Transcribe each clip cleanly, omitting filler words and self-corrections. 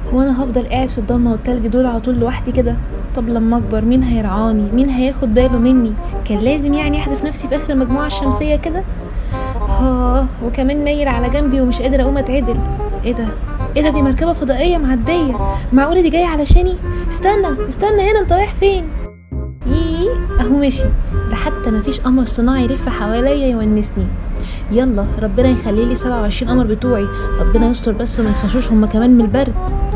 هو انا هفضل قاعد في الضلمه والتلج دول على طول لوحدي كده؟ طب لما اكبر مين هيرعاني؟ مين هياخد باله مني؟ كان لازم يعني احدف نفسي في اخر المجموعه الشمسيه كده. وكمان مايل على جنبي ومش قادر اقوم اتعدل. ايه ده؟ ايه ده؟ دي مركبه فضائيه معديه، معقوله دي جايه علشاني؟ استنى هنا، انت رايح فين؟ اهو مشي. ده حتى مفيش قمر صناعي يلف حواليا يونسني. يلا ربنا يخلي لي 27 قمر بتوعي، ربنا يستر بس وما يتفشوش هما كمان من البرد.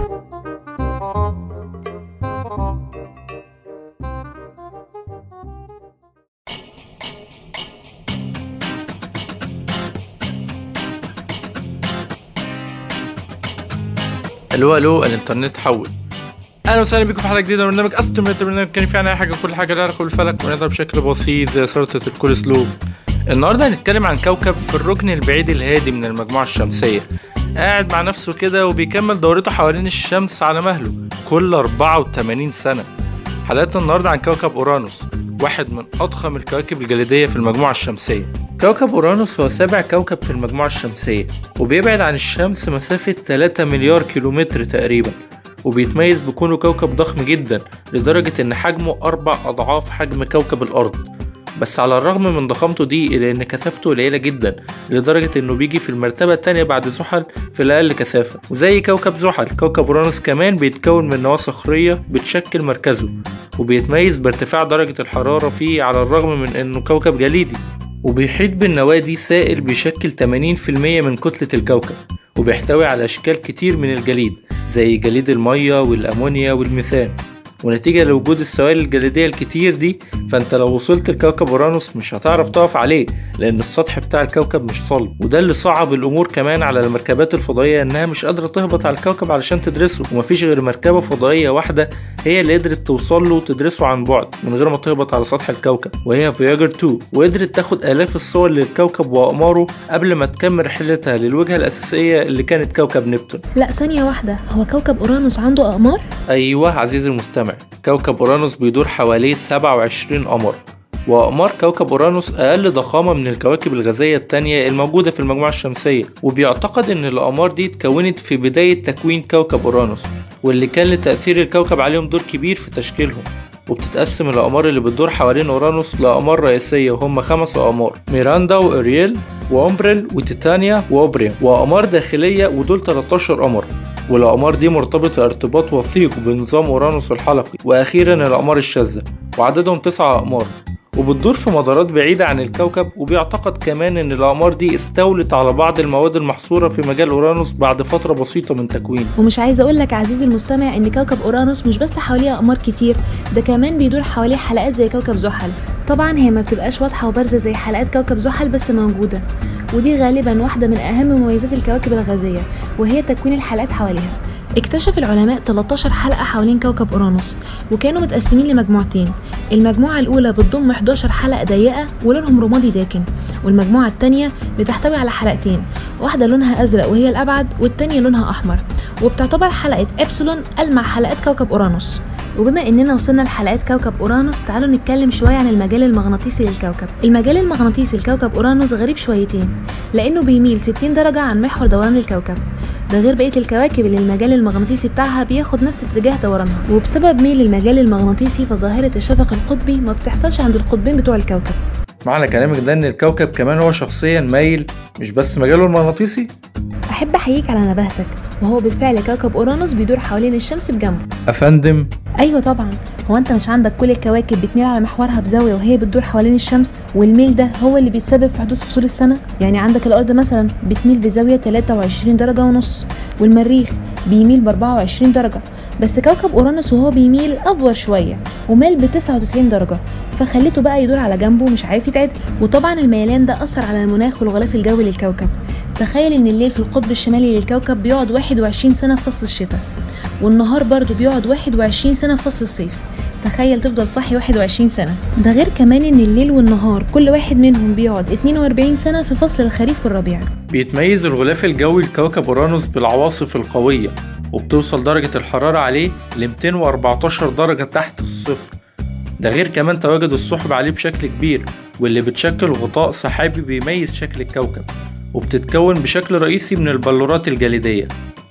الو الانترنت حول. اهلا وسهلا بكم في حلقه جديده من برنامج استمرت، برنامج كان فيه عن اي حاجه كل حاجه لها علاقه بالفلك ونقدر بشكل بسيط زي سلطه الكولسلو. النهارده هنتكلم عن كوكب في الركن البعيد الهادي من المجموعه الشمسيه، قاعد مع نفسه كده وبيكمل دورته حوالين الشمس على مهله كل 84 سنه. حلقتنا النهارده عن كوكب اورانوس، واحد من اضخم الكواكب الجليديه في المجموعه الشمسيه. كوكب اورانوس هو سابع كوكب في المجموعه الشمسيه، وبيبعد عن الشمس مسافه 3 مليار كيلومتر تقريبا، وبيتميز بكونه كوكب ضخم جدا لدرجة ان حجمه 4 اضعاف حجم كوكب الارض. بس على الرغم من ضخامته دي الا ان كثافته قليلة جدا لدرجة انه بيجي في المرتبة التانية بعد زحل في الاقل كثافة. وزي كوكب زحل، كوكب اورانوس كمان بيتكون من نواة صخرية بتشكل مركزه، وبيتميز بارتفاع درجة الحرارة فيه على الرغم من انه كوكب جليدي. وبيحيط بالنواة دي سائل بيشكل 80% من كتلة الكوكب، وبيحتوي على اشكال كتير من الجليد زي جليد المية والأمونيا والميثان. ونتيجة لوجود السوائل الجليدية الكتير دي، فانت لو وصلت لكوكب اورانوس مش هتعرف تقف عليه لان السطح بتاع الكوكب مش صلب. وده اللي صعب الامور كمان على المركبات الفضائية، انها مش قادرة تهبط على الكوكب علشان تدرسه، ومفيش غير مركبة فضائية واحدة هي اللي قدرت توصل له وتدرسه عن بعد من غير ما تهبط على سطح الكوكب، وهي فوياجر 2، وقدرت تاخد آلاف الصور للكوكب وأقماره قبل ما تكمل رحلتها للوجهة الأساسية اللي كانت كوكب نبتون. لا ثانية واحدة، هو كوكب اورانوس عنده اقمار؟ أيوة عزيزي المستمع، كوكب اورانوس بيدور حواليه 27 قمر، وأقمار كوكب اورانوس أقل ضخامة من الكواكب الغازية التانية الموجودة في المجموعة الشمسية. وبيعتقد إن الأقمار دي اتكونت في بداية تكوين كوكب اورانوس، واللي كان لتأثير الكوكب عليهم دور كبير في تشكيلهم. وبتتقسم الأقمار اللي بتدور حوالين اورانوس لأقمار رئيسية، وهم 5 أقمار: ميراندا وأورييل وأمبريل وتيتانيا وأوبريا، وأقمار داخلية ودول 13 قمر. والأقمار دي مرتبطة ارتباط وثيق بنظام اورانوس الحلقي. واخيرا الأقمار الشاذة وعددهم 9 أقمار، وبتدور في مدارات بعيدة عن الكوكب. وبيعتقد كمان ان الأقمار دي استولت على بعض المواد المحصورة في مجال اورانوس بعد فترة بسيطة من تكوينه. ومش عايزه اقول لك عزيزي المستمع ان كوكب اورانوس مش بس حواليه اقمار كتير، ده كمان بيدور حواليه حلقات زي كوكب زحل. طبعا هي ما بتبقاش واضحه وبارزه زي حلقات كوكب زحل، بس موجوده، ودي غالبا واحده من اهم مميزات الكواكب الغازيه، وهي تكوين الحلقات حواليها. اكتشف العلماء 13 حلقة حوالين كوكب اورانوس، وكانوا متقسمين لمجموعتين. المجموعة الأولى بتضم 11 حلقة ضيقة ولونهم رمادي داكن، والمجموعة التانية بتحتوي على حلقتين، واحدة لونها أزرق وهي الأبعد، والتانية لونها أحمر، وبتعتبر حلقة إبسلون ألمع حلقات كوكب اورانوس. وبما اننا وصلنا لحلقات كوكب اورانوس، تعالوا نتكلم شويه عن المجال المغناطيسي للكوكب. المجال المغناطيسي لكوكب اورانوس غريب شويتين، لانه بيميل 60 درجه عن محور دوران الكوكب، ده غير بقيه الكواكب اللي المجال المغناطيسي بتاعها بياخد نفس اتجاه دورانها. وبسبب ميل المجال المغناطيسي فظاهره الشفق القطبي ما بتحصلش عند القطبين بتوع الكوكب. معنى كلامك ده ان الكوكب كمان هو شخصيا مايل، مش بس مجاله المغناطيسي؟ احب احييك على نباهتك، وهو بالفعل كوكب اورانوس بيدور حوالين الشمس بجنبه. افندم؟ ايوه طبعا، هو انت مش عندك كل الكواكب بتميل على محورها بزاويه وهي بتدور حوالين الشمس، والميل ده هو اللي بيتسبب في حدوث فصول السنه؟ يعني عندك الارض مثلا بتميل بزاويه 23 درجه ونص، والمريخ بيميل ب 24 درجه، بس كوكب اورانوس وهو بيميل افور شويه ومال ب 99 درجه، فخليته بقى يدور على جنبه مش عارف يتعدل. وطبعا الميلان ده اثر على المناخ والغلاف الجوي للكوكب. تخيل ان الليل في القطب الشمالي للكوكب بيقعد 21 سنه في فصل الشتاء، والنهار برضو بيقعد 21 سنه في فصل الصيف. تخيل تفضل صاحي 21 سنه. ده غير كمان ان الليل والنهار كل واحد منهم بيقعد 42 سنه في فصل الخريف والربيع. بيتميز الغلاف الجوي لكوكب اورانوس بالعواصف القويه، وبتوصل درجه الحراره عليه ل 214 درجه تحت الصفر. ده غير كمان تواجد السحب عليه بشكل كبير، واللي بتشكل غطاء سحابي بيميز شكل الكوكب، وبتتكون بشكل رئيسي من البلورات الجليدية.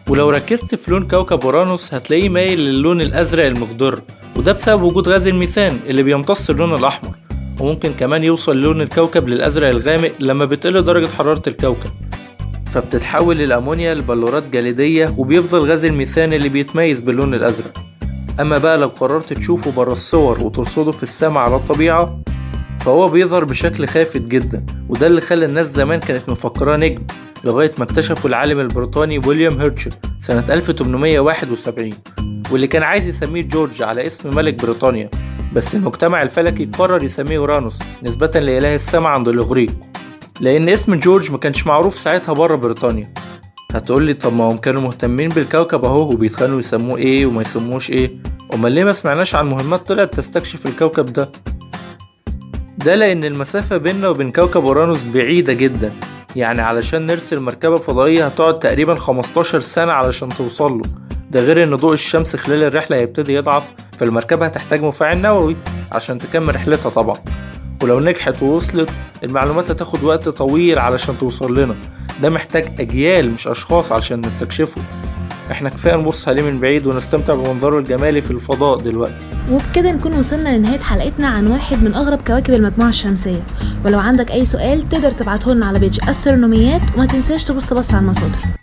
ولو ركزت في لون كوكب اورانوس هتلاقيه مايل للون الازرق المخضر، وده بسبب وجود غاز الميثان اللي بيمتص اللون الاحمر، وممكن كمان يوصل لون الكوكب للازرق الغامق لما بتقل درجة حرارة الكوكب، فبتتحول الامونيا لبلورات جليدية وبيفضل غاز الميثان اللي بيتميز باللون الازرق. اما بقى لو قررت تشوفه برا الصور وترصده في السماء على الطبيعة فهو بيظهر بشكل خافت جدا، وده اللي خلى الناس زمان كانت مفكراه نجم لغاية ما اكتشفوا العالم البريطاني ويليام هيرتشل سنة 1871، واللي كان عايز يسميه جورج على اسم ملك بريطانيا، بس المجتمع الفلكي قرر يسميه اورانوس نسبة لإله السماء عند الإغريق، لأن اسم جورج ما كانش معروف ساعتها بره بريطانيا. هتقولي طب ما هم كانوا مهتمين بالكوكب اهو وبيتخانقوا يسموه ايه وما يسموش ايه، امال ليه ما سمعناش عن مهمات طلعت تستكشف الكوكب ده؟ ده لأن المسافة بيننا وبين كوكب اورانوس بعيدة جدا، يعني علشان نرسل مركبة فضائية هتقعد تقريبا 15 سنة علشان توصله، ده غير ان ضوء الشمس خلال الرحلة هيبتدي يضعف، فالمركبة هتحتاج مفاعل نووي عشان تكمل رحلتها طبعا، ولو نجحت ووصلت المعلومات هتاخد وقت طويل علشان توصل لنا، ده محتاج أجيال مش أشخاص علشان نستكشفه. احنا كفاية نبص عليه من بعيد ونستمتع بمنظره الجمالي في الفضاء دلوقتي. وبكده نكون وصلنا لنهاية حلقتنا عن واحد من أغرب كواكب المجموعة الشمسية، ولو عندك أي سؤال تقدر تبعته لنا على بيج أسترونوميات، وما تنساش تبص على المصادر.